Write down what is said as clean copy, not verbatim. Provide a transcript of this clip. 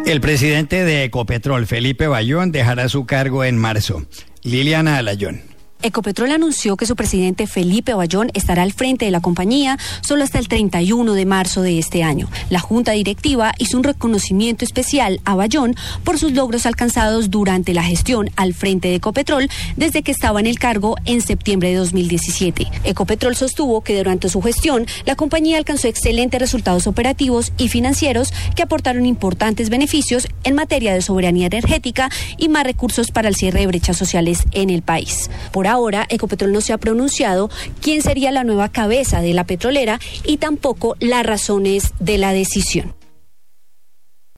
El presidente de Ecopetrol, Felipe Bayón, dejará su cargo en marzo. Liliana Alayón. Ecopetrol anunció que su presidente Felipe Bayón estará al frente de la compañía solo hasta el 31 de marzo de este año. La junta directiva hizo un reconocimiento especial a Bayón por sus logros alcanzados durante la gestión al frente de Ecopetrol desde que estaba en el cargo en septiembre de 2017. Ecopetrol sostuvo que durante su gestión la compañía alcanzó excelentes resultados operativos y financieros que aportaron importantes beneficios en materia de soberanía energética y más recursos para el cierre de brechas sociales en el país. Por ahora, Ecopetrol no se ha pronunciado quién sería la nueva cabeza de la petrolera y tampoco las razones de la decisión.